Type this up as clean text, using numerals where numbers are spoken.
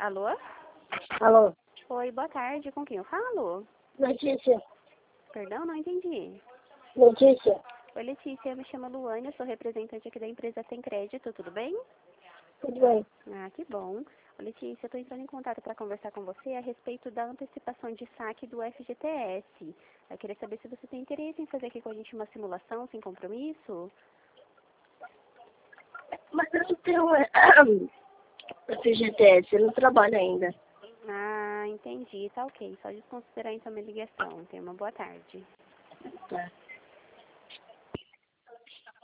Alô? Alô? Oi, boa tarde. Com quem eu falo? Letícia. Perdão, não entendi. Letícia. Oi, Letícia. Eu me chamo Luane, eu sou representante aqui da empresa Tem Crédito, tudo bem? Tudo bem? Ah, que bom. Ô, Letícia, eu estou entrando em contato para conversar com você a respeito da antecipação de saque do FGTS. Eu queria saber se você tem interesse em fazer aqui com a gente uma simulação sem compromisso. Mas eu não tenho FGTS, eu não trabalho ainda. Ah, entendi. Tá ok. Só desconsiderar então minha ligação. Tenha uma boa tarde. Tá.